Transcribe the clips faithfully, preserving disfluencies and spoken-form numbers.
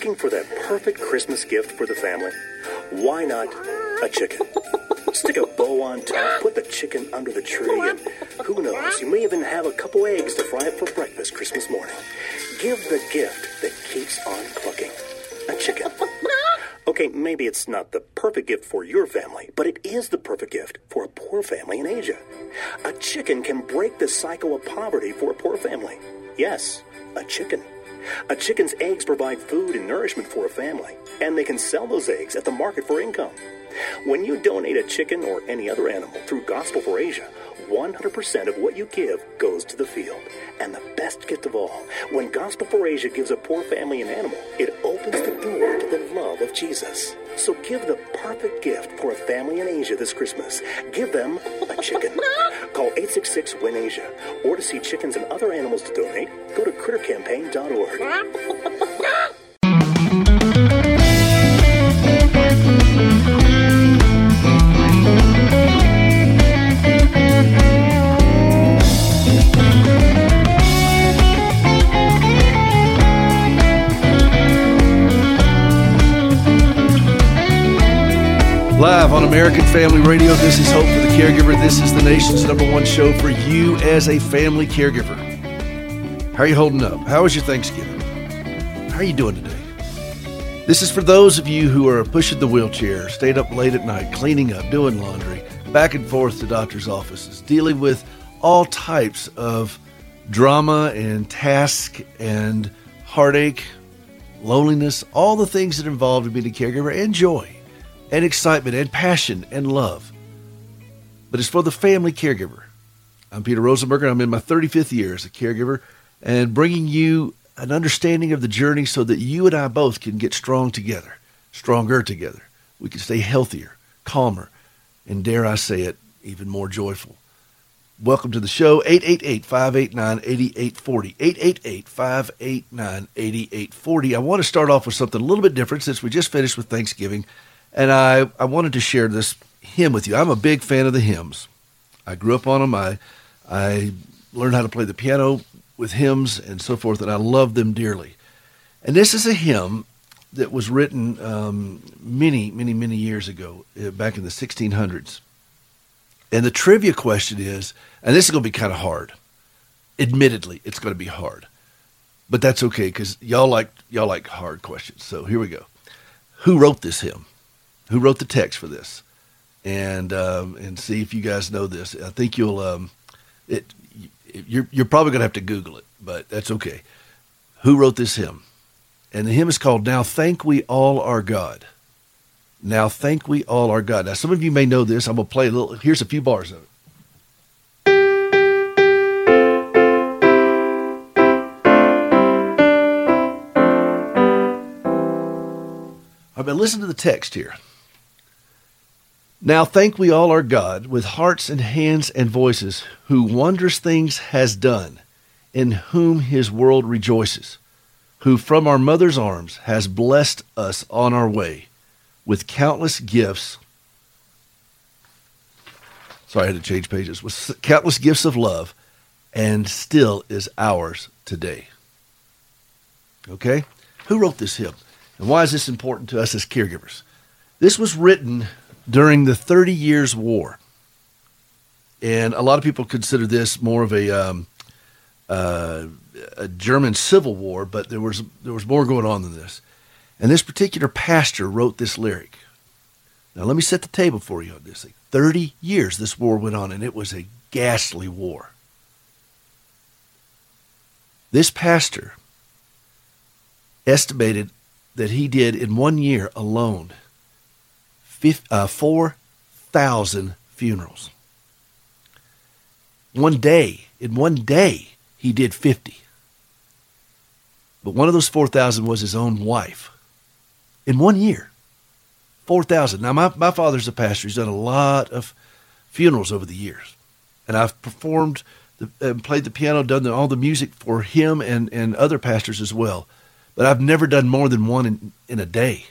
Looking for that perfect Christmas gift for the family? Why not a chicken? Stick a bow on top, put the chicken under the tree, and who knows, you may even have a couple eggs to fry up for breakfast Christmas morning. Give the gift that keeps on clucking. A chicken. Okay, maybe it's not the perfect gift for your family, but it is the perfect gift for a poor family in Asia. A chicken can break the cycle of poverty for a poor family. Yes, a chicken. A chicken's eggs provide food and nourishment for a family, and they can sell those eggs at the market for income. When you donate a chicken or any other animal through Gospel for Asia, one hundred percent of what you give goes to the field. And the best gift of all, when Gospel for Asia gives a poor family an animal, it opens the door to the love of Jesus. So give the perfect gift for a family in Asia this Christmas. Give them a chicken. Call eight six six, W I N, Asia. Or to see chickens and other animals to donate, go to critter campaign dot org. Live on American Family Radio, this is Hope for the Caregiver. This is the nation's number one show for you as a family caregiver. How are you holding up? How was your Thanksgiving? How are you doing today? This is for those of you who are pushing the wheelchair, stayed up late at night, cleaning up, doing laundry, back and forth to doctor's offices, dealing with all types of drama and task and heartache, loneliness, all the things that are involved in being a caregiver, and joy, and excitement, and passion, and love. But it's for the family caregiver. I'm Peter Rosenberger. I'm in my thirty-fifth year as a caregiver and bringing you an understanding of the journey so that you and I both can get strong together, stronger together. We can stay healthier, calmer, and dare I say it, even more joyful. Welcome to the show, eight eight eight, five eight nine, eight eight four zero, eight eight eight, five eight nine, eight eight four zero. I want to start off with something a little bit different since we just finished with Thanksgiving. And I, I wanted to share this hymn with you. I'm a big fan of the hymns. I grew up on them. I, I learned how to play the piano with hymns and so forth, and I love them dearly. And this is a hymn that was written um, many, many, many years ago, uh, back in the sixteen hundreds. And the trivia question is, and this is going to be kind of hard. Admittedly, it's going to be hard. But that's okay, because y'all like, y'all like hard questions. So here we go. Who wrote this hymn? Who wrote the text for this? And um, and see if you guys know this. I think you'll um, it. You're you're probably going to have to Google it, but that's okay. Who wrote this hymn? And the hymn is called "Now Thank We All Our God." Now thank we all our God. Now some of you may know this. I'm going to play a little. Here's a few bars of it. All right, but listen to the text here. Now thank we all our God with hearts and hands and voices, who wondrous things has done, in whom his world rejoices, who from our mother's arms has blessed us on our way with countless gifts. Sorry, I had to change pages. With countless gifts of love, and still is ours today. Okay? Who wrote this hymn? And why is this important to us as caregivers? This was written during the Thirty Years' War. And a lot of people consider this more of a um, uh, a German civil war, but there was there was more going on than this. And this particular pastor wrote this lyric. Now, let me set the table for you on this thing. Thirty years this war went on, and it was a ghastly war. This pastor estimated that he did in one year alone four thousand funerals. One day, in one day, he did fifty. But one of those four thousand was his own wife. In one year, four thousand. Now, my, my father's a pastor. He's done a lot of funerals over the years. And I've performed the, and played the piano, done the, all the music for him and, and other pastors as well. But I've never done more than one in, in a day.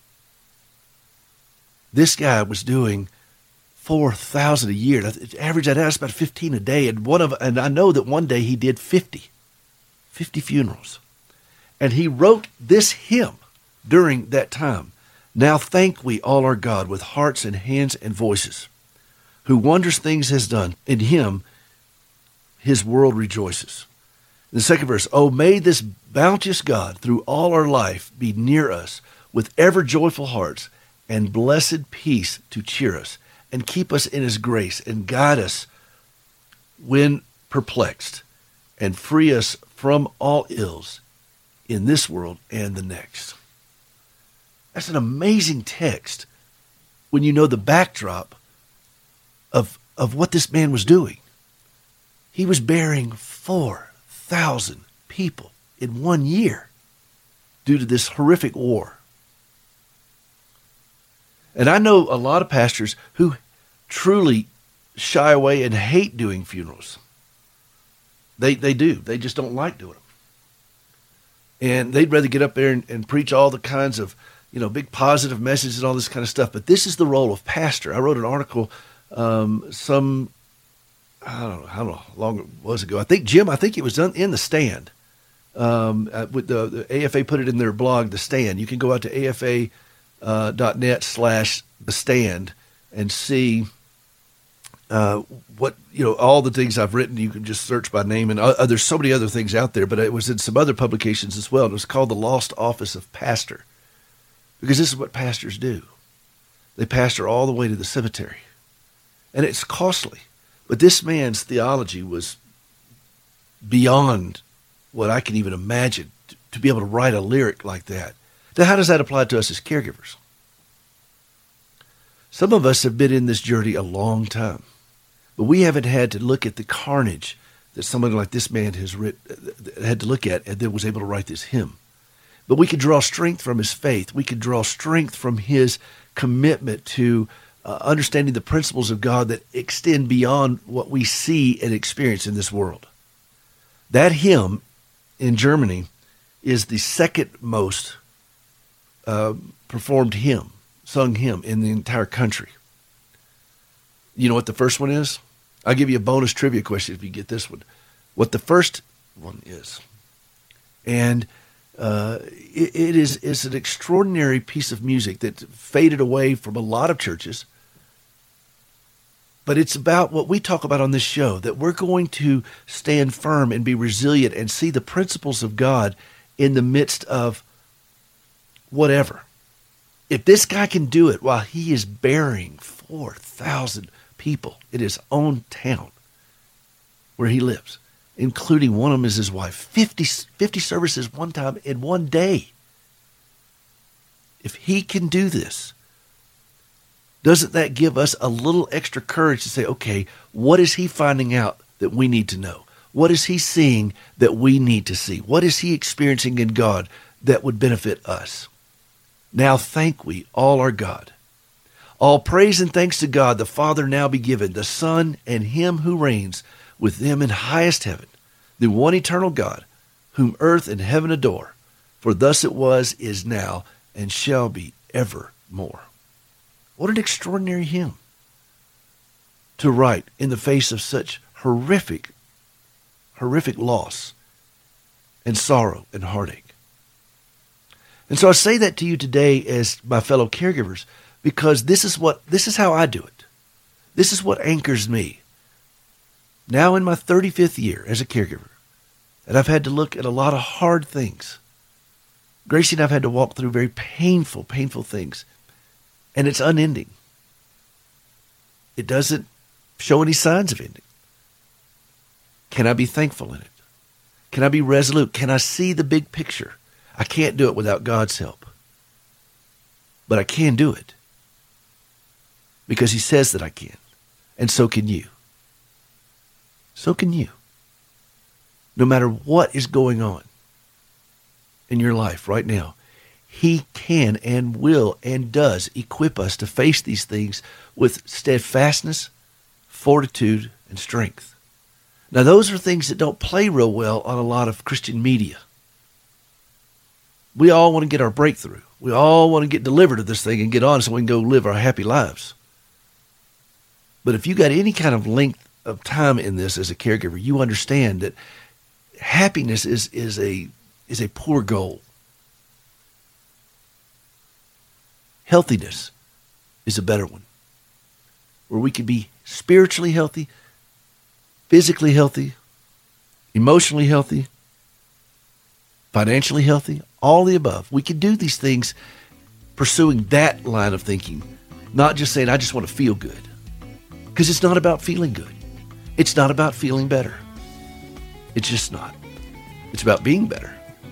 This guy was doing four thousand a year. Average that out, it's about fifteen a day. And one of, and I know that one day he did fifty, fifty funerals. And he wrote this hymn during that time. Now thank we all our God with hearts and hands and voices, who wondrous things has done. In him his world rejoices. The second verse, oh, may this bounteous God through all our life be near us with ever joyful hearts and blessed peace to cheer us and keep us in his grace and guide us when perplexed and free us from all ills in this world and the next. That's an amazing text when you know the backdrop of, of what this man was doing. He was burying four thousand people in one year due to this horrific war. And I know a lot of pastors who truly shy away and hate doing funerals. They they do. They just don't like doing them. And they'd rather get up there and, and preach all the kinds of, you know, big positive messages and all this kind of stuff. But this is the role of pastor. I wrote an article um, some, I don't know, how long it was ago. I think, Jim, I think it was done in The Stand. Um, uh, with the, the A F A put it in their blog, The Stand. You can go out to A F A dot net slash The Stand and see uh, what, you know, all the things I've written. You can just search by name, and uh, there's so many other things out there, but it was in some other publications as well. It was called The Lost Office of Pastor, because this is what pastors do. They pastor all the way to the cemetery, and it's costly. But this man's theology was beyond what I can even imagine, to, to be able to write a lyric like that. Now, how does that apply to us as caregivers? Some of us have been in this journey a long time, but we haven't had to look at the carnage that someone like this man has writ, had to look at and then was able to write this hymn. But we could draw strength from his faith. We could draw strength from his commitment to uh, understanding the principles of God that extend beyond what we see and experience in this world. That hymn in Germany is the second most uh, performed hymn, sung hymn in the entire country. You know what the first one is? I'll give you a bonus trivia question if you get this one. What the first one is. And uh, it, it is it's an extraordinary piece of music that faded away from a lot of churches. But it's about what we talk about on this show, that we're going to stand firm and be resilient and see the principles of God in the midst of whatever. If this guy can do it while he is burying four thousand people in his own town where he lives, including one of them is his wife, fifty, fifty services one time in one day. If he can do this, doesn't that give us a little extra courage to say, okay, what is he finding out that we need to know? What is he seeing that we need to see? What is he experiencing in God that would benefit us? Now thank we all our God. All praise and thanks to God the Father now be given, the Son and him who reigns with them in highest heaven, the one eternal God, whom earth and heaven adore. For thus it was, is now, and shall be evermore. What an extraordinary hymn to write in the face of such horrific, horrific loss and sorrow and heartache. And so I say that to you today as my fellow caregivers, because this is what this is how I do it. This is what anchors me. Now in my thirty-fifth year as a caregiver, and I've had to look at a lot of hard things. Gracie and I've had to walk through very painful, painful things. And it's unending. It doesn't show any signs of ending. Can I be thankful in it? Can I be resolute? Can I see the big picture? I can't do it without God's help. But I can do it. Because he says that I can. And so can you. So can you. No matter what is going on in your life right now, he can and will and does equip us to face these things with steadfastness, fortitude, and strength. Now, those are things that don't play real well on a lot of Christian media. We all want to get our breakthrough. We all want to get delivered of this thing and get on so we can go live our happy lives. But if you got any kind of length of time in this as a caregiver, you understand that happiness is, is a is a poor goal. healthiness is a better one, where we can be spiritually healthy, physically healthy, emotionally healthy, financially healthy, all the above. We can do these things pursuing that line of thinking, not just saying, I just want to feel good. Because it's not about feeling good. It's not about feeling better. It's just not. It's about being better.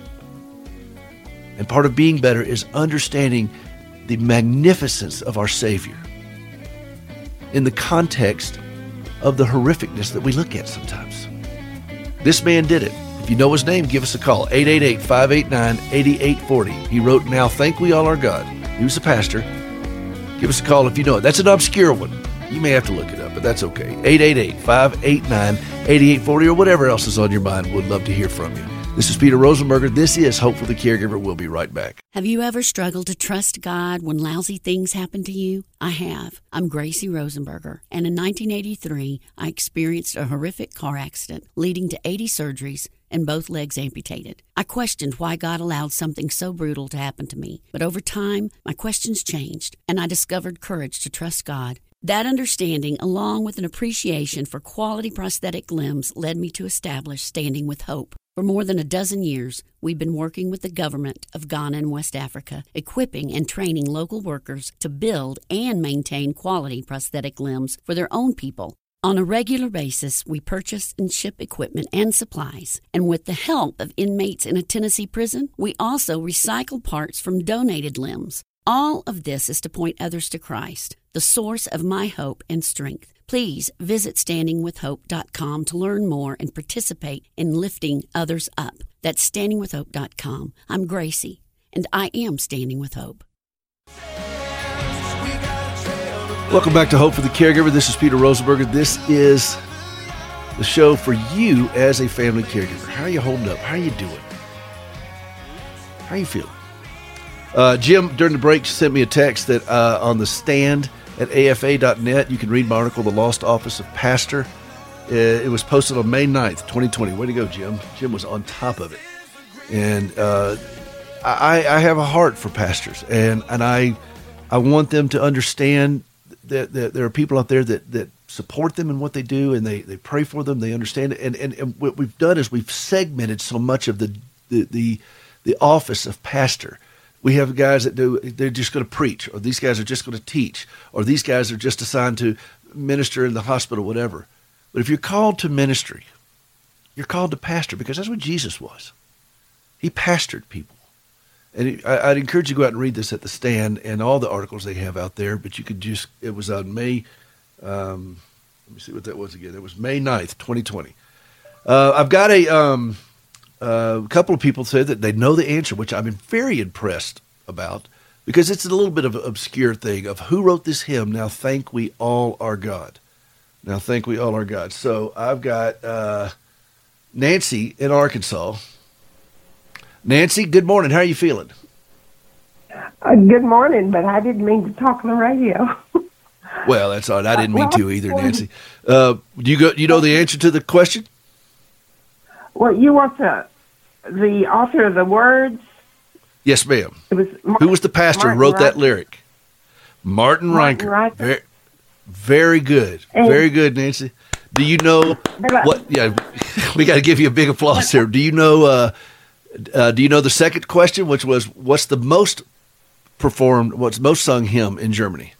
And part of being better is understanding the magnificence of our Savior in the context of the horrificness that we look at sometimes. This man did it. If you know his name, give us a call, eight eight eight, five eight nine, eight eight four zero. He wrote, Now Thank We All Our God. He was a pastor. Give us a call if you know it. That's an obscure one. You may have to look it up, but that's okay. eight eight eight, five eight nine, eight eight four zero or whatever else is on your mind. We'd love to hear from you. This is Peter Rosenberger. This is Hope for the Caregiver. We'll be right back. Have you ever struggled to trust God when lousy things happen to you? I have. I'm Gracie Rosenberger, and in nineteen eighty-three, I experienced a horrific car accident leading to eighty surgeries and both legs amputated. I questioned why God allowed something so brutal to happen to me, but over time, my questions changed, and I discovered courage to trust God. That understanding, along with an appreciation for quality prosthetic limbs, led me to establish Standing with Hope. For more than a dozen years, we've been working with the government of Ghana and West Africa, equipping and training local workers to build and maintain quality prosthetic limbs for their own people. On a regular basis, we purchase and ship equipment and supplies. And with the help of inmates in a Tennessee prison, we also recycle parts from donated limbs. All of this is to point others to Christ, the source of my hope and strength. Please visit standing with hope dot com to learn more and participate in lifting others up. That's standing with hope dot com. I'm Gracie, and I am Standing with Hope. Welcome back to Hope for the Caregiver. This is Peter Rosenberger. This is the show for you as a family caregiver. How are you holding up? How are you doing? How are you feeling? Uh, Jim, during the break, sent me a text that uh, on the stand at A F A dot net, you can read my article, The Lost Office of Pastor. Uh, it was posted on May ninth, twenty twenty. Way to go, Jim. Jim was on top of it. And uh, I, I have a heart for pastors, and, and I I want them to understand that, that there are people out there that, that support them in what they do, and they, they pray for them, they understand it. And, and, and what we've done is we've segmented so much of the the the, the office of pastor. We have guys that do, they're just going to preach, or these guys are just going to teach, or these guys are just assigned to minister in the hospital, whatever. But if you're called to ministry, you're called to pastor, because that's what Jesus was. He pastored people. And it, I, I'd encourage you to go out and read this at the stand and all the articles they have out there, but you could just, it was on May, um, let me see what that was again. It was May ninth, twenty twenty. Uh, I've got a... Um, Uh, a couple of people said that they know the answer, which I'm very impressed about, because it's a little bit of an obscure thing of who wrote this hymn, Now Thank We All Our God. Now Thank We All Our God. So I've got uh, Nancy in Arkansas. Nancy, good morning. How are you feeling? Uh, good morning, but I didn't mean to talk on the radio. Well, that's all right. I didn't mean to either, Nancy. Uh, do you go? You know the answer to the question? Well, you want the the author of the words? Yes, ma'am. It was Mar- Who was the pastor Martin who wrote Riker. that lyric? Martin, Martin Riker. Riker. Very, very good. And- very good, Nancy. Do you know what? Yeah, we got to give you a big applause here. Do you know? Uh, uh, do you know the second question, which was, what's the most performed, what's most sung hymn in Germany?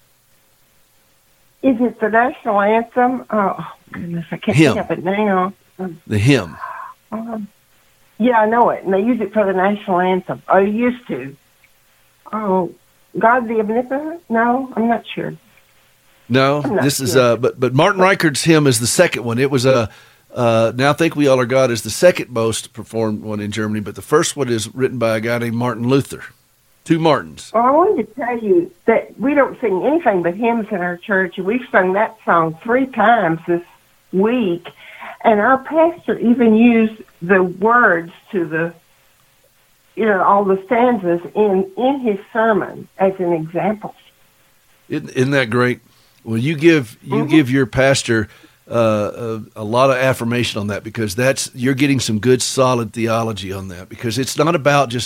Is it the national anthem? Oh goodness, I can't Hymn. think of it now. The hymn. Um, yeah, I know it, and they use it for the national anthem. Or used to. Oh, God the Omnipotent? No, I'm not sure. No, I'm not this is sure. uh, but but Martin Reichert's hymn is the second one. It was a uh, uh, Now Thank We All Our God is the second most performed one in Germany, but the first one is written by a guy named Martin Luther. Two Martins. Well, I wanted to tell you that we don't sing anything but hymns in our church, and we've sung that song three times this week. And our pastor even used the words to the, you know, all the stanzas in, in his sermon as an example. Isn't, isn't that great? Well, you give you Mm-hmm. give your pastor uh, a, a lot of affirmation on that, because that's you're getting some good, solid theology on that, because it's not about just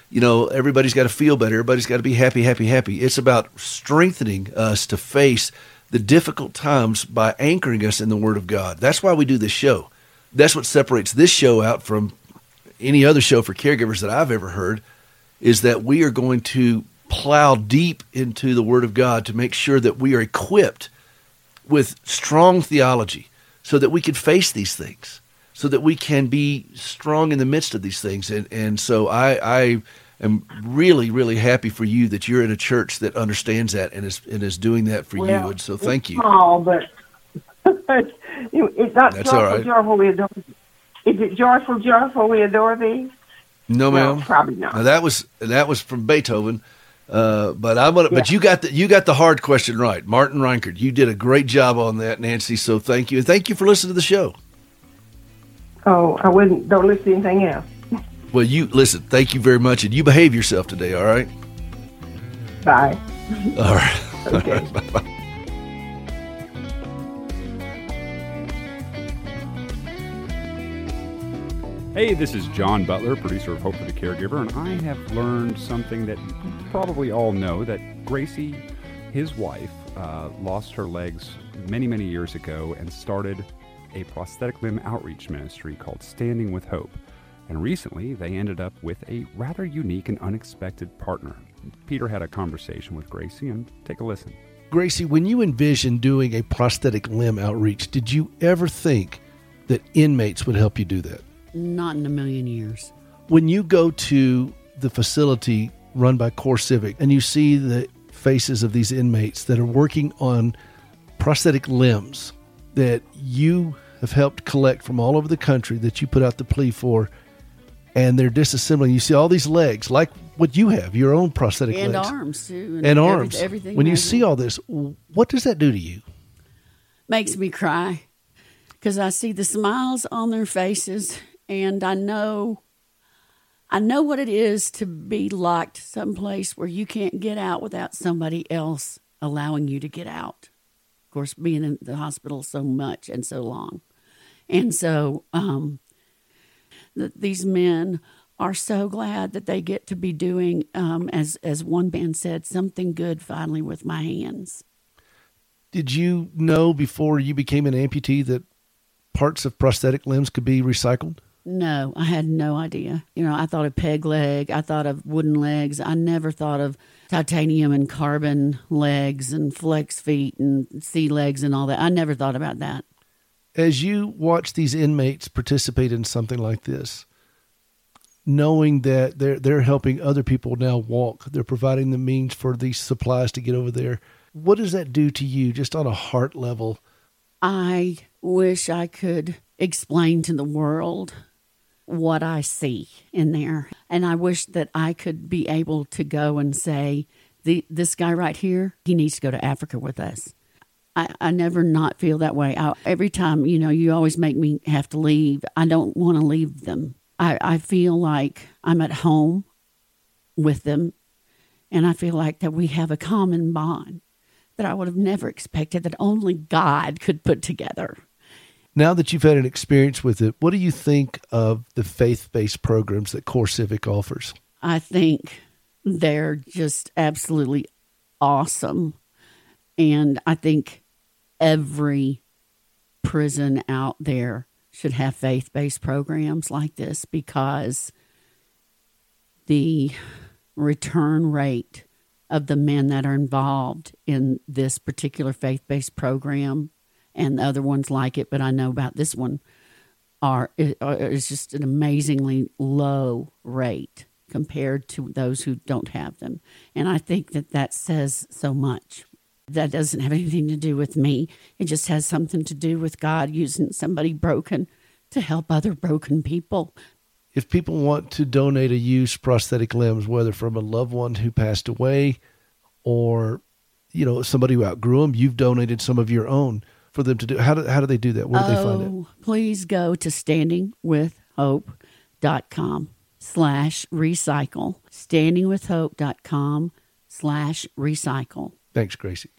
you know, everybody's got to feel better. Everybody's got to be happy, happy, happy. It's about strengthening us to face the difficult times by anchoring us in the Word of God. That's why we do this show. That's what separates this show out from any other show for caregivers that I've ever heard, is that we are going to plow deep into the Word of God to make sure that we are equipped with strong theology so that we can face these things, so that we can be strong in the midst of these things. And and so I, I am really, really happy for you that you're in a church that understands that and is and is doing that for well, you. And so thank you. Small, but it's not That's joyful, all right. joyful we adore thee. Is it joyful, joyful we adore thee? No, ma'am. No, probably not. Now, that was that was from Beethoven. Uh, but I'm gonna. Yeah. But you got the you got the hard question right, Martin Reinkert. You did a great job on that, Nancy. So thank you, and thank you for listening to the show. Oh, I wouldn't. Don't listen to anything else. Well, you listen. Thank you very much, and you behave yourself today. All right. Bye. All right. Okay. All right. Bye-bye. Hey, this is John Butler, producer of Hope for the Caregiver, and I have learned something that you probably all know, that Gracie, his wife, uh, lost her legs many, many years ago and started a prosthetic limb outreach ministry called Standing with Hope. And recently, they ended up with a rather unique and unexpected partner. Peter had a conversation with Gracie, and take a listen. Gracie, when you envisioned doing a prosthetic limb outreach, did you ever think that inmates would help you do that? Not in a million years. When you go to the facility run by CoreCivic and you see the faces of these inmates that are working on prosthetic limbs that you have helped collect from all over the country, that you put out the plea for, and they're disassembling, you see all these legs, like what you have, your own prosthetic And legs. arms, too. And, every- arms. Everything. When you has see it. all this, what does that do to you? Makes me cry because I see the smiles on their faces, and I know, I know what it is to be locked someplace where you can't get out without somebody else allowing you to get out. Of course, being in the hospital so much and so long. And so um, th- these men are so glad that they get to be doing, um, as, as one man said, something good finally with my hands. Did you know before you became an amputee that parts of prosthetic limbs could be recycled? No, I had no idea. You know, I thought of peg leg. I thought of wooden legs. I never thought of titanium and carbon legs and flex feet and sea legs and all that. I never thought about that. As you watch these inmates participate in something like this, knowing that they're they're helping other people now walk, they're providing the means for these supplies to get over there, what does that do to you just on a heart level? I wish I could explain to the world what I see in there. And I wish that I could be able to go and say, the, this guy right here, he needs to go to Africa with us. I, I never not feel that way. I, every time, you know, you always make me have to leave. I don't want to leave them. I, I feel like I'm at home with them, and I feel like that we have a common bond that I would have never expected, that only God could put together. Now that you've had an experience with it, what do you think of the faith-based programs that CoreCivic offers? I think they're just absolutely awesome. And I think every prison out there should have faith-based programs like this, because the return rate of the men that are involved in this particular faith-based program and the other ones like it, but I know about this one, are is just an amazingly low rate compared to those who don't have them. And I think that that says so much. That doesn't have anything to do with me. It just has something to do with God using somebody broken to help other broken people. If people want to donate a used prosthetic limbs, whether from a loved one who passed away or, you know, somebody who outgrew them, you've donated some of your own for them to do. How do, how do they do that? Where do oh, they find it? Please go to standingwithhope.com slash recycle. standingwithhope.com slash recycle. Thanks, Gracie.